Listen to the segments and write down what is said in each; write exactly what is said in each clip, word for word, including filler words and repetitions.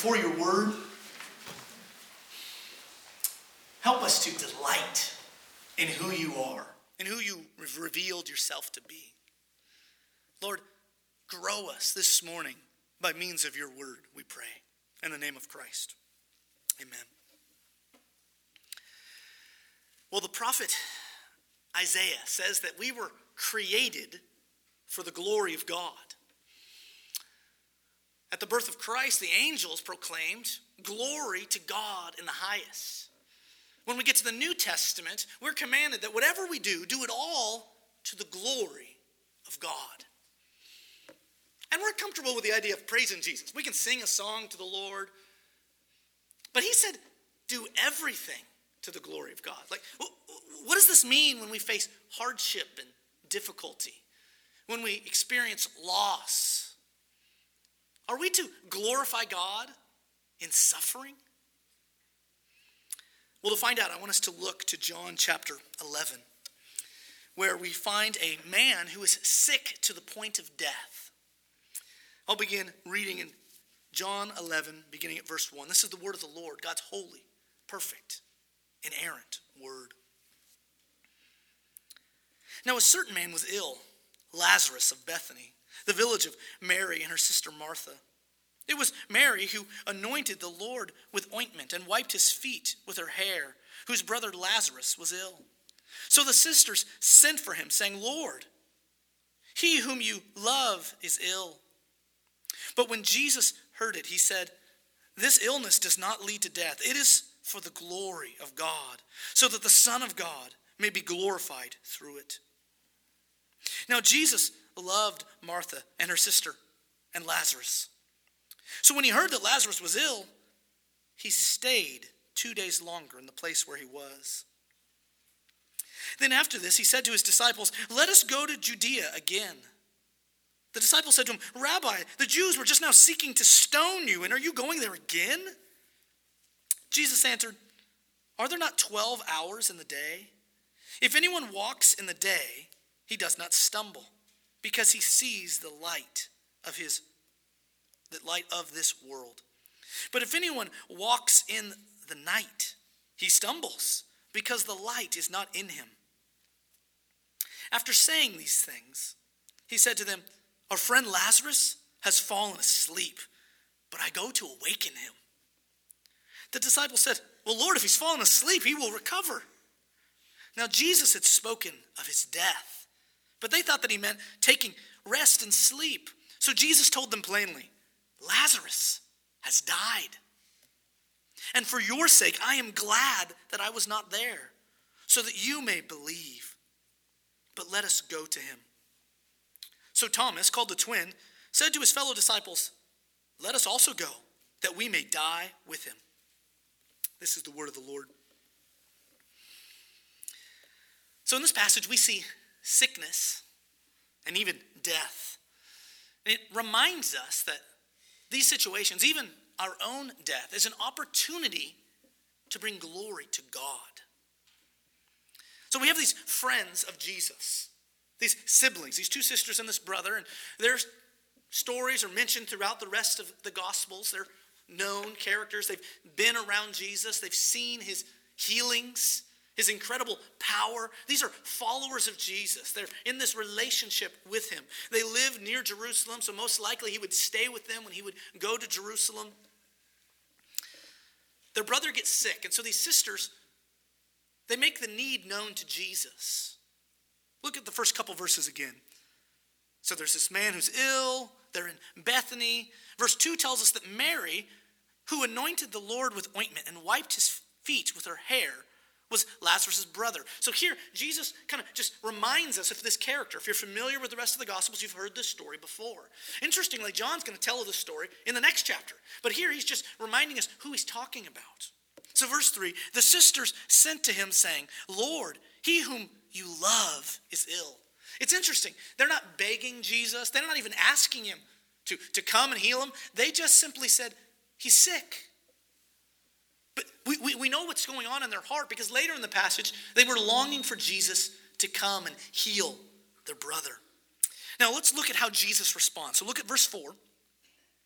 before your word. Help us to delight in who you are and who you have revealed yourself to be. Lord, grow us this morning by means of your word, we pray. In the name of Christ, amen. Well, the prophet Isaiah says that we were created for the glory of God. At the birth of Christ, the angels proclaimed, "Glory to God in the highest." When we get to the New Testament, we're commanded that whatever we do, do it all to the glory of God. And we're comfortable with the idea of praising Jesus. We can sing a song to the Lord. But he said, do everything to the glory of God. Like, what does this mean when we face hardship and difficulty? When we experience loss? Are we to glorify God in suffering? Well, to find out, I want us to look to John chapter eleven, where we find a man who is sick to the point of death. I'll begin reading in John eleven, beginning at verse one. This is the word of the Lord, God's holy, perfect, inerrant word. Now a certain man was ill, Lazarus of Bethany, the village of Mary and her sister Martha. It was Mary who anointed the Lord with ointment and wiped his feet with her hair, whose brother Lazarus was ill. So the sisters sent for him, saying, "Lord, he whom you love is ill." But when Jesus heard it, he said, "This illness does not lead to death. It is for the glory of God, so that the Son of God may be glorified through it." Now Jesus loved Martha and her sister and Lazarus. So when he heard that Lazarus was ill, he stayed two days longer in the place where he was. Then after this, he said to his disciples, "Let us go to Judea again." The disciples said to him, "Rabbi, the Jews were just now seeking to stone you, and are you going there again?" Jesus answered, "Are there not twelve hours in the day? If anyone walks in the day, he does not stumble, because he sees the light of his the light of this world. But if anyone walks in the night, he stumbles, because the light is not in him." After saying these things, he said to them, "Our friend Lazarus has fallen asleep, but I go to awaken him." The disciples said, "Well, Lord, if he's fallen asleep, he will recover." Now Jesus had spoken of his death, but they thought that he meant taking rest and sleep. So Jesus told them plainly, "Lazarus has died. And for your sake, I am glad that I was not there, so that you may believe. But let us go to him." So Thomas, called the twin, said to his fellow disciples, "Let us also go, that we may die with him." This is the word of the Lord. So in this passage, we see sickness and even death. And it reminds us that these situations, even our own death, is an opportunity to bring glory to God. So we have these friends of Jesus, these siblings, these two sisters and this brother, and their stories are mentioned throughout the rest of the Gospels. They're known characters. They've been around Jesus. They've seen his healings, his incredible power. These are followers of Jesus. They're in this relationship with him. They live near Jerusalem, so most likely he would stay with them when he would go to Jerusalem. Their brother gets sick, and so these sisters, they make the need known to Jesus. Look at the first couple verses again. So there's this man who's ill. They're in Bethany. Verse two tells us that Mary, who anointed the Lord with ointment and wiped his feet with her hair, was Lazarus' brother. So here, Jesus kind of just reminds us of this character. If you're familiar with the rest of the Gospels, you've heard this story before. Interestingly, John's going to tell this story in the next chapter. But here he's just reminding us who he's talking about. So verse three, the sisters sent to him saying, "Lord, he whom you love is ill." It's interesting. They're not begging Jesus. They're not even asking him to, to come and heal him. They just simply said, "He's sick." But we, we, we know what's going on in their heart, because later in the passage, they were longing for Jesus to come and heal their brother. Now let's look at how Jesus responds. So look at verse four.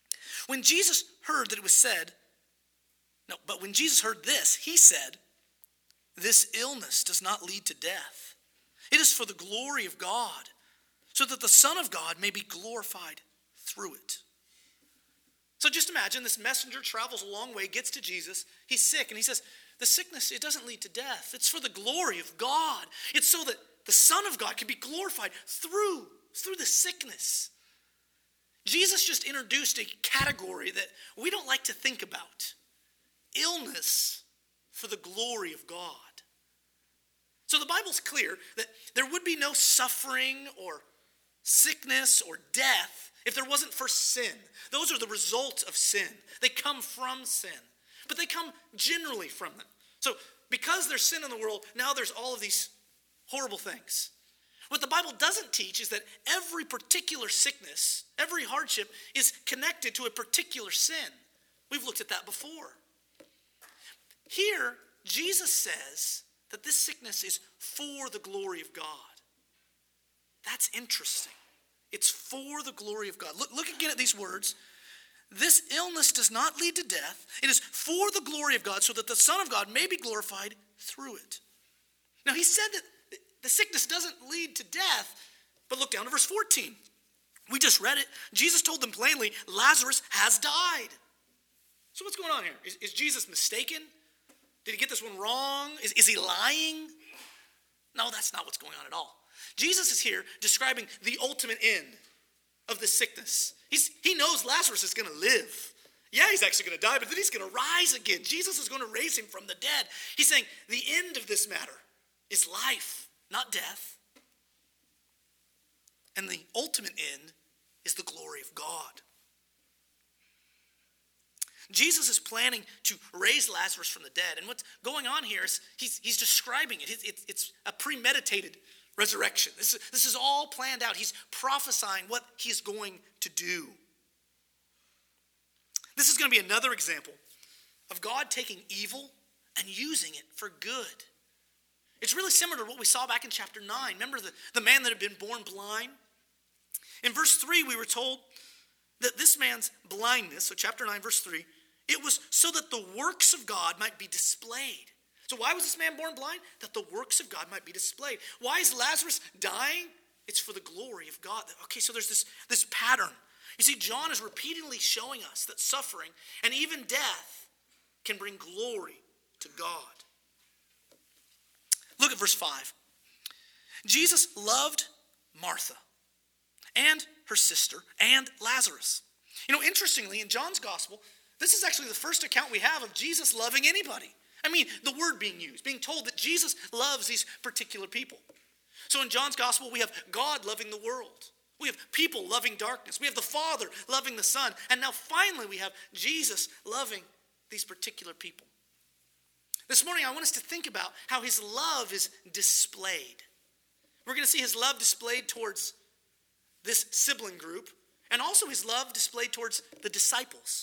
When Jesus heard that it was said, no, but when Jesus heard this, he said, this illness does not lead to death. It is for the glory of God, so that the Son of God may be glorified through it. So just imagine this messenger travels a long way, gets to Jesus, he's sick, and he says, the sickness, it doesn't lead to death. It's for the glory of God. It's so that the Son of God can be glorified through, through the sickness. Jesus just introduced a category that we don't like to think about. Illness for the glory of God. So the Bible's clear that there would be no suffering or sickness or death if there wasn't first sin. Those are the results of sin. They come from sin, but they come generally from them. So because there's sin in the world, now there's all of these horrible things. What the Bible doesn't teach is that every particular sickness, every hardship is connected to a particular sin. We've looked at that before. Here, Jesus says that this sickness is for the glory of God. That's interesting. It's for the glory of God. Look, look again at these words. This illness does not lead to death. It is for the glory of God, so that the Son of God may be glorified through it. Now, he said that the sickness doesn't lead to death, but look down to verse fourteen. We just read it. Jesus told them plainly, Lazarus has died. So what's going on here? Is, is Jesus mistaken? Did he get this one wrong? Is, is he lying? No, that's not what's going on at all. Jesus is here describing the ultimate end of the sickness. He's, he knows Lazarus is going to live. Yeah, he's actually going to die, but then he's going to rise again. Jesus is going to raise him from the dead. He's saying the end of this matter is life, not death. And the ultimate end is the glory of God. Jesus is planning to raise Lazarus from the dead. And what's going on here is he's, he's describing it. It's, it's a premeditated resurrection. This is, this is all planned out. He's prophesying what he's going to do. This is going to be another example of God taking evil and using it for good. It's really similar to what we saw back in chapter nine. Remember the, the man that had been born blind? In verse three, we were told that this man's blindness, so chapter nine, verse three, it was so that the works of God might be displayed. So why was this man born blind? That the works of God might be displayed. Why is Lazarus dying? It's for the glory of God. Okay, so there's this, this pattern. You see, John is repeatedly showing us that suffering and even death can bring glory to God. Look at verse five. Jesus loved Martha and her sister and Lazarus. You know, interestingly, in John's gospel, this is actually the first account we have of Jesus loving anybody. I mean, the word being used, being told that Jesus loves these particular people. So in John's gospel, we have God loving the world. We have people loving darkness. We have the Father loving the Son. And now finally we have Jesus loving these particular people. This morning I want us to think about how his love is displayed. We're going to see his love displayed towards this sibling group, and also his love displayed towards the disciples.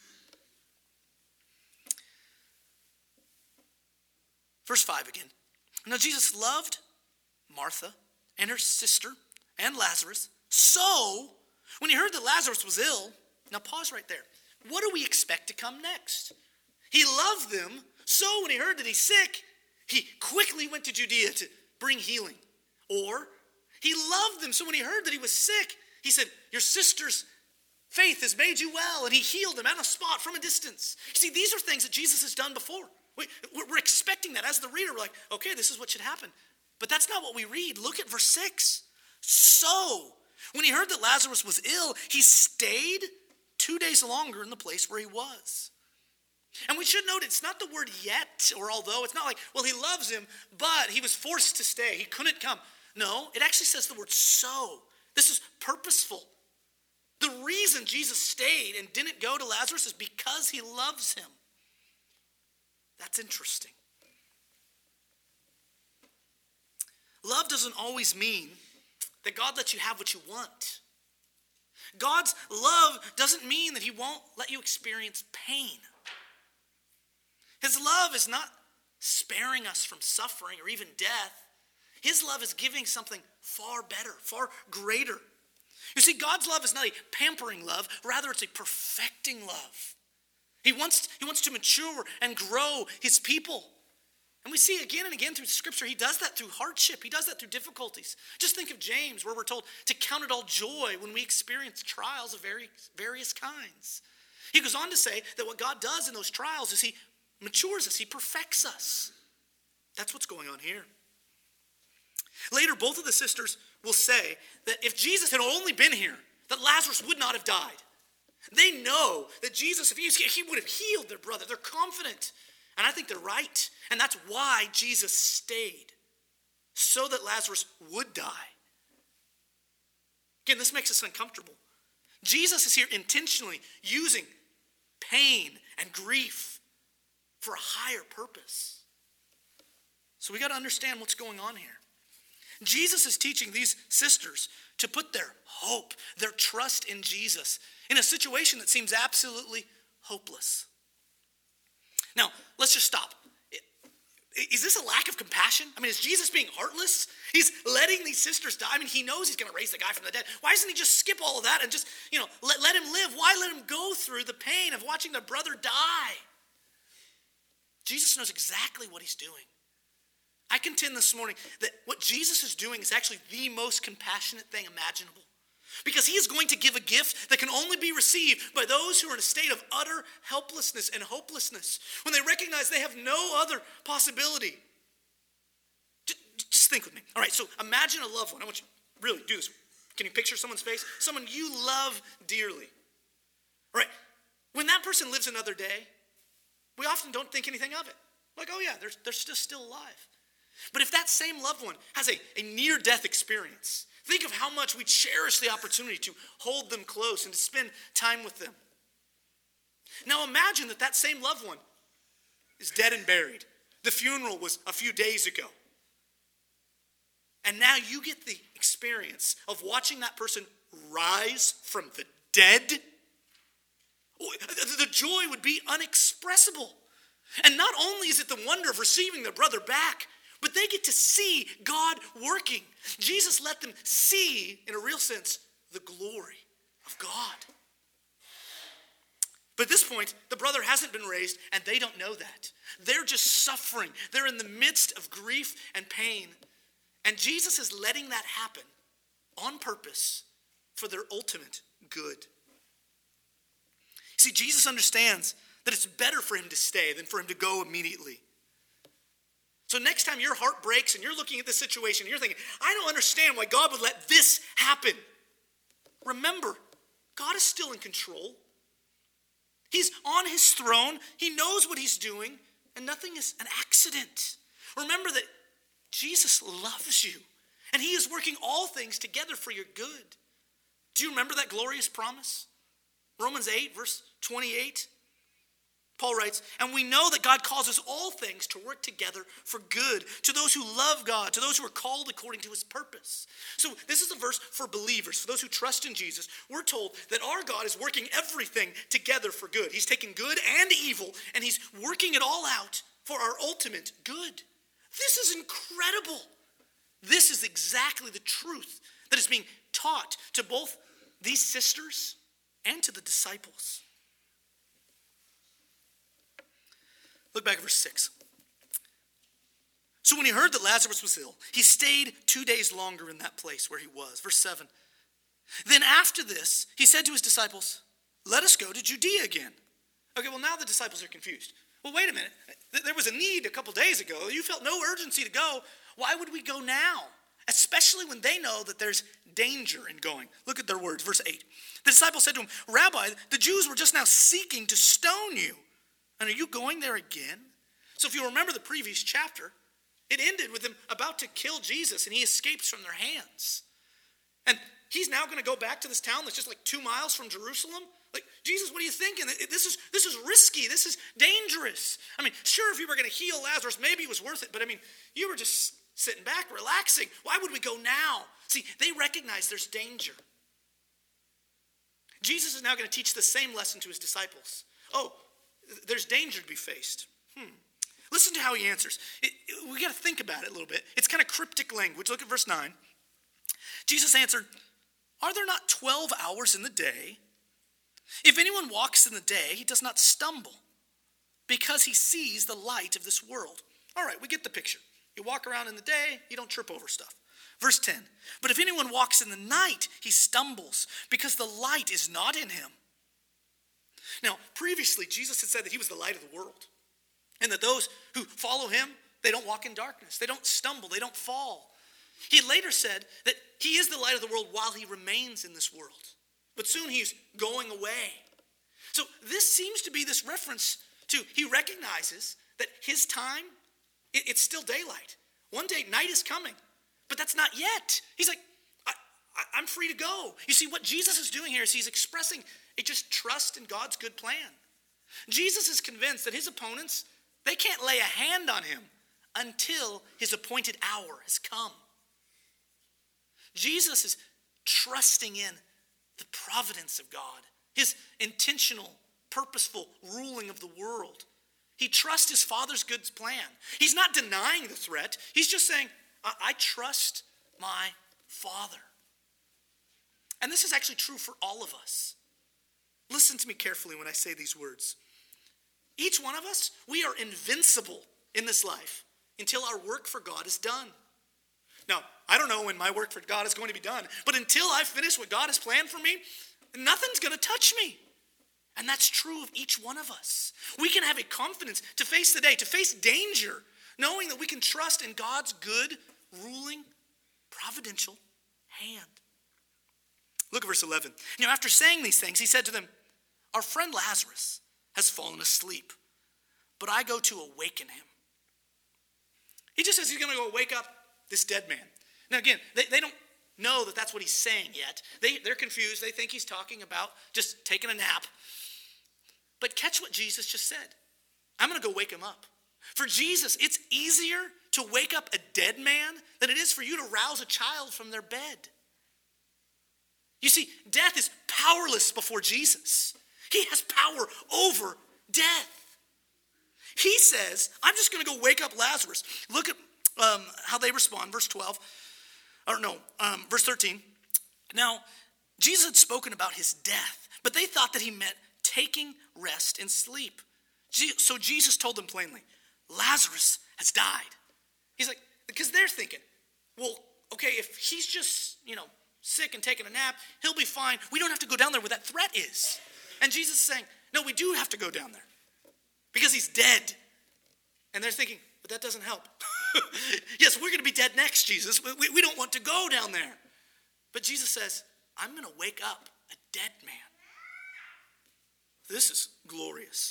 Verse five again. Now Jesus loved Martha and her sister and Lazarus. So, when he heard that Lazarus was ill, now pause right there. What do we expect to come next? He loved them, so when he heard that he's sick, he quickly went to Judea to bring healing. Or, he loved them, so when he heard that he was sick, he said, your sister's faith has made you well, and he healed him on a spot from a distance. You see, these are things that Jesus has done before. We, we're expecting that. As the reader, we're like, okay, this is what should happen. But that's not what we read. Look at verse six. So, when he heard that Lazarus was ill, he stayed two days longer in the place where he was. And we should note it's not the word yet or although. It's not like, well, he loves him, but he was forced to stay. He couldn't come. No, it actually says the word so. This is purposeful. The reason Jesus stayed and didn't go to Lazarus is because he loves him. That's interesting. Love doesn't always mean that God lets you have what you want. God's love doesn't mean that he won't let you experience pain. His love is not sparing us from suffering or even death. His love is giving something far better, far greater. You see, God's love is not a pampering love. Rather, it's a perfecting love. He wants, he wants to mature and grow his people. And we see again and again through Scripture, he does that through hardship. He does that through difficulties. Just think of James, where we're told to count it all joy when we experience trials of very, various kinds. He goes on to say that what God does in those trials is he matures us. He perfects us. That's what's going on here. Later, both of the sisters will say that if Jesus had only been here, that Lazarus would not have died. They know that Jesus, if he was here, he would have healed their brother. They're confident. And I think they're right. And that's why Jesus stayed, so that Lazarus would die. Again, this makes us uncomfortable. Jesus is here intentionally using pain and grief for a higher purpose. So we got to understand what's going on here. Jesus is teaching these sisters to put their hope, their trust in Jesus in a situation that seems absolutely hopeless. Now, let's just stop. Is this a lack of compassion? I mean, is Jesus being heartless? He's letting these sisters die. I mean, he knows he's going to raise the guy from the dead. Why doesn't he just skip all of that and just, you know, let, let him live? Why let him go through the pain of watching their brother die? Jesus knows exactly what he's doing. I contend this morning that what Jesus is doing is actually the most compassionate thing imaginable. Because he is going to give a gift that can only be received by those who are in a state of utter helplessness and hopelessness. When they recognize they have no other possibility. Just think with me. All right, so imagine a loved one. I want you to really do this. Can you picture someone's face? Someone you love dearly. All right, when that person lives another day, we often don't think anything of it. Like, oh yeah, they're, they're just still alive. But if that same loved one has a, a near-death experience, think of how much we cherish the opportunity to hold them close and to spend time with them. Now imagine that that same loved one is dead and buried. The funeral was a few days ago. And now you get the experience of watching that person rise from the dead. The joy would be unexpressible. And not only is it the wonder of receiving their brother back, but they get to see God working. Jesus let them see, in a real sense, the glory of God. But at this point, the brother hasn't been raised, and they don't know that. They're just suffering. They're in the midst of grief and pain. And Jesus is letting that happen on purpose for their ultimate good. See, Jesus understands that it's better for him to stay than for him to go immediately. So next time your heart breaks and you're looking at this situation and you're thinking, I don't understand why God would let this happen. Remember, God is still in control. He's on his throne. He knows what he's doing, and nothing is an accident. Remember that Jesus loves you, and he is working all things together for your good. Do you remember that glorious promise? Romans eight, verse twenty-eight. Paul writes, and we know that God causes all things to work together for good to those who love God, to those who are called according to his purpose. So this is a verse for believers, for those who trust in Jesus. We're told that our God is working everything together for good. He's taking good and evil, and he's working it all out for our ultimate good. This is incredible. This is exactly the truth that is being taught to both these sisters and to the disciples. Look back at verse six. So when he heard that Lazarus was ill, he stayed two days longer in that place where he was. Verse seven. Then after this, he said to his disciples, let us go to Judea again. Okay, well now the disciples are confused. Well, wait a minute. There was a need a couple days ago. You felt no urgency to go. Why would we go now? Especially when they know that there's danger in going. Look at their words, verse eight. The disciples said to him, Rabbi, the Jews were just now seeking to stone you. And are you going there again? So if you remember the previous chapter, it ended with them about to kill Jesus, and he escapes from their hands. And he's now going to go back to this town that's just like two miles from Jerusalem. Like, Jesus, what are you thinking? This is this is risky. This is dangerous. I mean, sure, if you were going to heal Lazarus, maybe it was worth it. But I mean, you were just sitting back, relaxing. Why would we go now? See, they recognize there's danger. Jesus is now going to teach the same lesson to his disciples. Oh, there's danger to be faced. Hmm. Listen to how he answers. It, it, we got to think about it a little bit. It's kind of cryptic language. Look at verse nine. Jesus answered, are there not twelve hours in the day? If anyone walks in the day, he does not stumble, because he sees the light of this world. All right, we get the picture. You walk around in the day, you don't trip over stuff. Verse ten, but if anyone walks in the night, he stumbles, because the light is not in him. Now, previously, Jesus had said that he was the light of the world, and that those who follow him, they don't walk in darkness, they don't stumble, they don't fall. He later said that he is the light of the world while he remains in this world, but soon he's going away. So this seems to be this reference to, he recognizes that his time, it, it's still daylight. One day, night is coming, but that's not yet. He's like, I, I, I'm free to go. You see, what Jesus is doing here is he's expressing a just trust in God's good plan. Jesus is convinced that his opponents, they can't lay a hand on him until his appointed hour has come. Jesus is trusting in the providence of God, his intentional, purposeful ruling of the world. He trusts his Father's good plan. He's not denying the threat. He's just saying, I, I trust my Father. And this is actually true for all of us. Listen to me carefully when I say these words. Each one of us, we are invincible in this life until our work for God is done. Now, I don't know when my work for God is going to be done, but until I finish what God has planned for me, nothing's going to touch me. And that's true of each one of us. We can have a confidence to face the day, to face danger, knowing that we can trust in God's good, ruling, providential hand. Look at verse eleven. Now, after saying these things, he said to them, our friend Lazarus has fallen asleep, but I go to awaken him. He just says he's going to go wake up this dead man. Now again, they, they don't know that that's what he's saying yet. They, they're confused. They think he's talking about just taking a nap. But catch what Jesus just said. I'm going to go wake him up. For Jesus, it's easier to wake up a dead man than it is for you to rouse a child from their bed. You see, death is powerless before Jesus. He has power over death. He says, I'm just going to go wake up Lazarus. Look at um, how they respond. Verse twelve. Or no, um, verse thirteen. Now, Jesus had spoken about his death, but they thought that he meant taking rest and sleep. So Jesus told them plainly, Lazarus has died. He's like, because they're thinking, well, okay, if he's just, you know, sick and taking a nap, he'll be fine. We don't have to go down there where that threat is. And Jesus is saying, no, we do have to go down there because he's dead. And they're thinking, but that doesn't help. Yes, we're going to be dead next, Jesus. We, we don't want to go down there. But Jesus says, I'm going to wake up a dead man. This is glorious.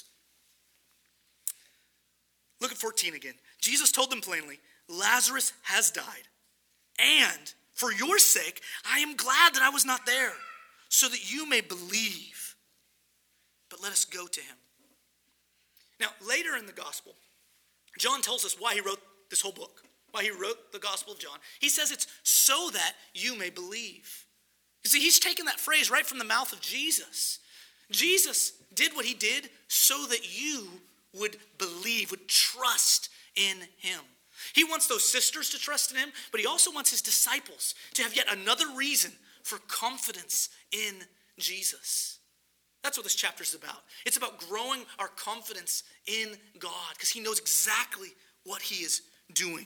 Look at fourteen again. Jesus told them plainly, Lazarus has died. And for your sake, I am glad that I was not there, so that you may believe. But let us go to him. Now, later in the gospel, John tells us why he wrote this whole book, why he wrote the Gospel of John. He says it's so that you may believe. You see, he's taken that phrase right from the mouth of Jesus. Jesus did what he did so that you would believe, would trust in him. He wants those sisters to trust in him, but he also wants his disciples to have yet another reason for confidence in Jesus. That's what this chapter is about. It's about growing our confidence in God because he knows exactly what he is doing.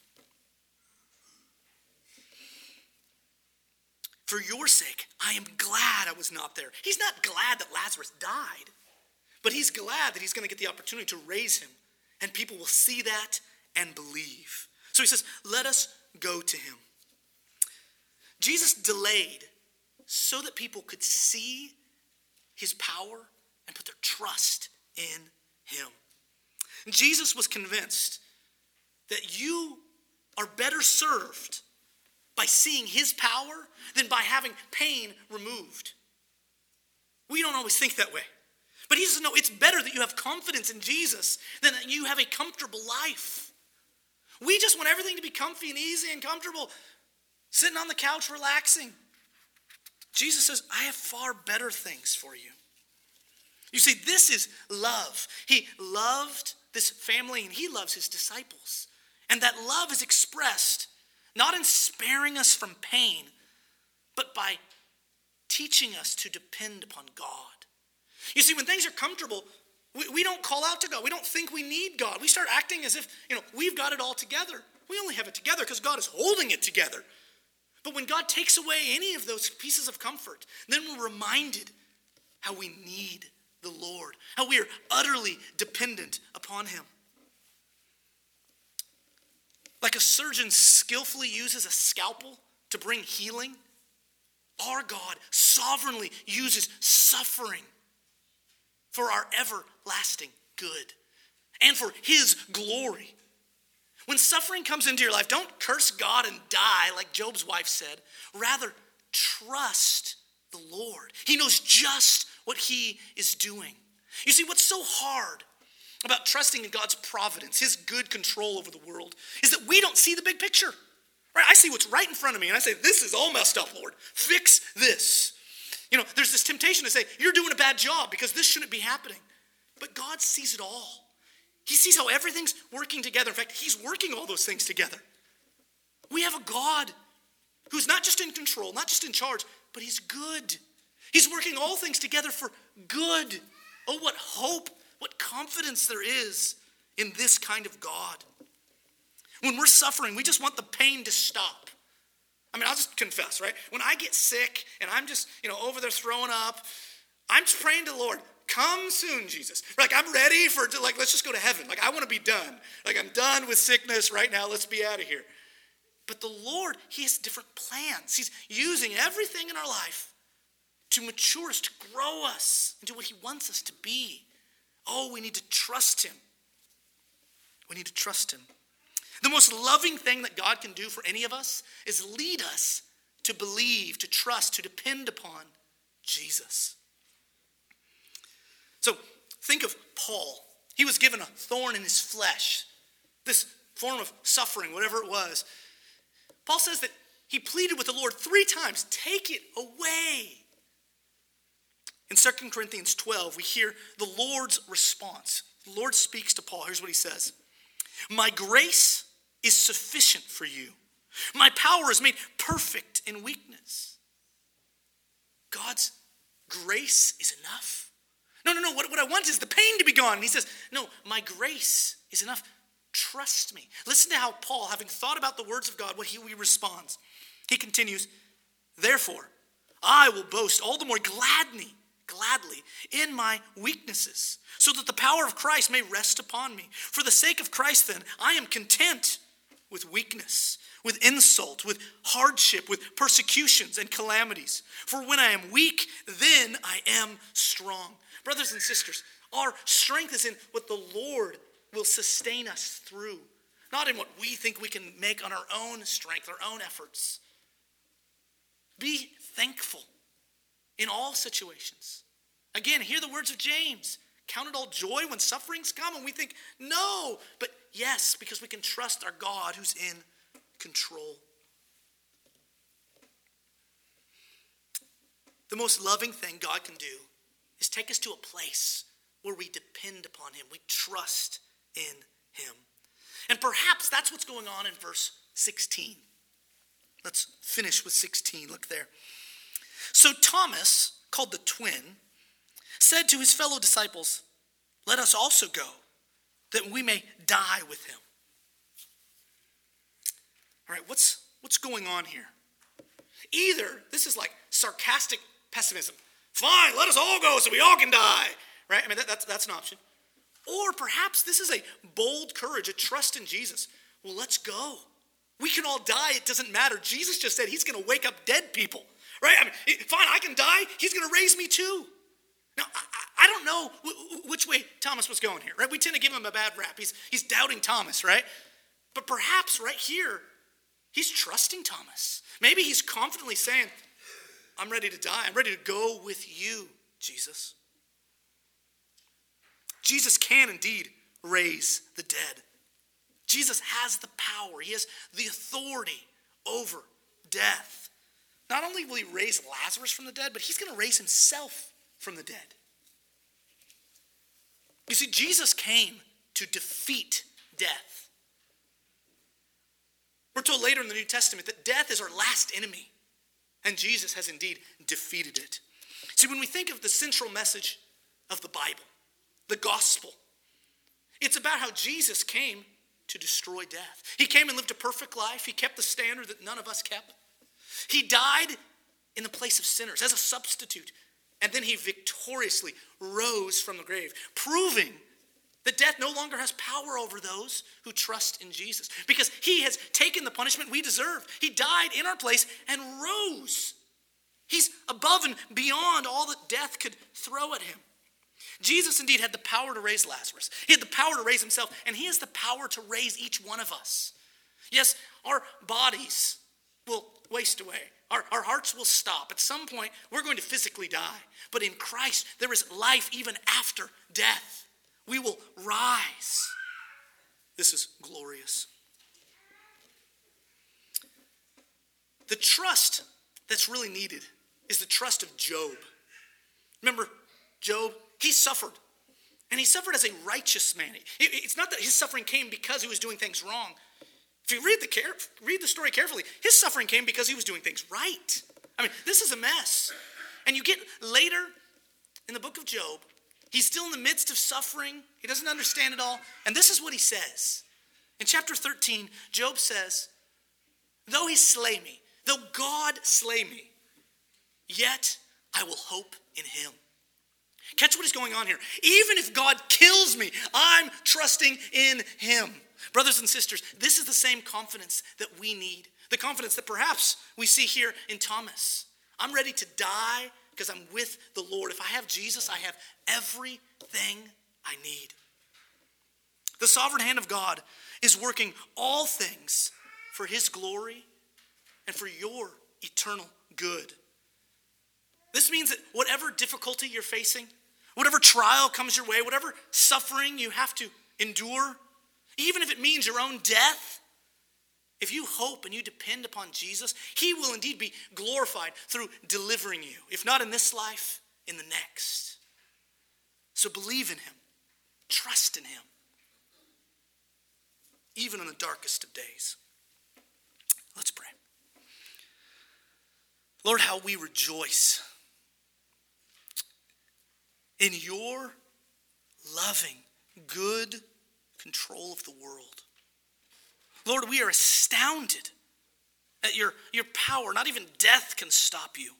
For your sake, I am glad I was not there. He's not glad that Lazarus died, but he's glad that he's going to get the opportunity to raise him, and people will see that and believe. So he says, let us go to him. Jesus delayed so that people could see his power and put their trust in him. And Jesus was convinced that you are better served by seeing his power than by having pain removed. We don't always think that way. But he says, no, it's better that you have confidence in Jesus than that you have a comfortable life. We just want everything to be comfy and easy and comfortable, sitting on the couch relaxing. Jesus says, I have far better things for you. You see, this is love. He loved this family and he loves his disciples. And that love is expressed not in sparing us from pain, but by teaching us to depend upon God. You see, when things are comfortable, we, we don't call out to God. We don't think we need God. We start acting as if, you know, we've got it all together. We only have it together because God is holding it together. But when God takes away any of those pieces of comfort, then we're reminded how we need the Lord, how we are utterly dependent upon him. Like a surgeon skillfully uses a scalpel to bring healing, our God sovereignly uses suffering for our everlasting good and for his glory. When suffering comes into your life, don't curse God and die like Job's wife said. Rather, trust the Lord. He knows just what he is doing. You see, what's so hard about trusting in God's providence, his good control over the world, is that we don't see the big picture. Right? I see what's right in front of me and I say, this is all messed up, Lord. Fix this. You know, there's this temptation to say, you're doing a bad job because this shouldn't be happening. But God sees it all. He sees how everything's working together. In fact, he's working all those things together. We have a God who's not just in control, not just in charge, but he's good. He's working all things together for good. Oh, what hope, what confidence there is in this kind of God. When we're suffering, we just want the pain to stop. I mean, I'll just confess, right? When I get sick and I'm just, you know, over there throwing up, I'm just praying to the Lord, come soon, Jesus. Like, I'm ready for, like, let's just go to heaven. Like, I want to be done. Like, I'm done with sickness right now. Let's be out of here. But the Lord, he has different plans. He's using everything in our life to mature us, to grow us into what he wants us to be. Oh, we need to trust him. We need to trust him. The most loving thing that God can do for any of us is lead us to believe, to trust, to depend upon Jesus. So think of Paul. He was given a thorn in his flesh, this form of suffering, whatever it was. Paul says that he pleaded with the Lord three times, take it away. In Second Corinthians twelve, we hear the Lord's response. The Lord speaks to Paul. Here's what he says. My grace is sufficient for you. My power is made perfect in weakness. God's grace is enough. No, no, no. What, what I want is the pain to be gone. And he says, no, my grace is enough. Trust me. Listen to how Paul, having thought about the words of God, what he, he responds. He continues, therefore, I will boast all the more gladly, gladly in my weaknesses, so that the power of Christ may rest upon me. For the sake of Christ, then, I am content with weakness, with insult, with hardship, with persecutions and calamities. For when I am weak, then I am strong. Brothers and sisters, our strength is in what the Lord will sustain us through, not in what we think we can make on our own strength, our own efforts. Be thankful in all situations. Again, hear the words of James. Count it all joy when sufferings come and we think, no, but yes, because we can trust our God who's in control. The most loving thing God can do is take us to a place where we depend upon him. We trust in him. And perhaps that's what's going on in verse sixteen. Let's finish with sixteen. Look there. So Thomas, called the twin, said to his fellow disciples, let us also go, that we may die with him. All right, what's, what's going on here? Either this is like sarcastic pessimism. Fine, let us all go so we all can die. Right? I mean, that, that's, that's an option. Or perhaps this is a bold courage, a trust in Jesus. Well, let's go. We can all die. It doesn't matter. Jesus just said he's going to wake up dead people. Right? I mean, fine, I can die. He's going to raise me too. Now, I, I don't know w- which way Thomas was going here. Right? We tend to give him a bad rap. He's, he's doubting Thomas, right? But perhaps right here, he's trusting Thomas. Maybe he's confidently saying, I'm ready to die. I'm ready to go with you, Jesus. Jesus can indeed raise the dead. Jesus has the power. He has the authority over death. Not only will he raise Lazarus from the dead, but he's going to raise himself from the dead. You see, Jesus came to defeat death. We're told later in the New Testament that death is our last enemy. And Jesus has indeed defeated it. See, when we think of the central message of the Bible, the gospel, it's about how Jesus came to destroy death. He came and lived a perfect life. He kept the standard that none of us kept. He died in the place of sinners as a substitute. And then he victoriously rose from the grave, proving that death no longer has power over those who trust in Jesus, because he has taken the punishment we deserve. He died in our place and rose. He's above and beyond all that death could throw at him. Jesus indeed had the power to raise Lazarus. He had the power to raise himself, and he has the power to raise each one of us. Yes, our bodies will waste away. Our, our hearts will stop. At some point, we're going to physically die. But in Christ, there is life even after death. We will rise. This is glorious. The trust that's really needed is the trust of Job. Remember, Job, he suffered. And he suffered as a righteous man. It's not that his suffering came because he was doing things wrong. If you read the, care, read the story carefully, his suffering came because he was doing things right. I mean, this is a mess. And you get later in the book of Job, he's still in the midst of suffering. He doesn't understand it all. And this is what he says. In chapter thirteen, Job says, though he slay me, though God slay me, yet I will hope in him. Catch what is going on here. Even if God kills me, I'm trusting in him. Brothers and sisters, this is the same confidence that we need. The confidence that perhaps we see here in Thomas. I'm ready to die because I'm with the Lord. If I have Jesus, I have everything I need. The sovereign hand of God is working all things for his glory and for your eternal good. This means that whatever difficulty you're facing, whatever trial comes your way, whatever suffering you have to endure, even if it means your own death, if you hope and you depend upon Jesus, he will indeed be glorified through delivering you. If not in this life, in the next. So believe in him. Trust in him. Even in the darkest of days. Let's pray. Lord, how we rejoice in your loving, good control of the world. Lord, we are astounded at your, your power. Not even death can stop you.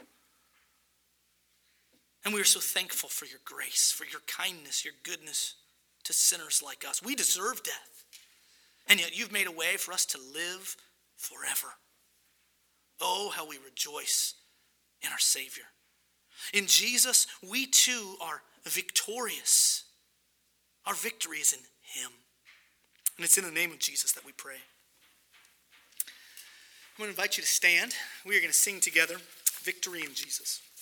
And we are so thankful for your grace, for your kindness, your goodness to sinners like us. We deserve death. And yet you've made a way for us to live forever. Oh, how we rejoice in our Savior. In Jesus, we too are victorious. Our victory is in him. And it's in the name of Jesus that we pray. I'm going to invite you to stand. We are going to sing together, Victory in Jesus.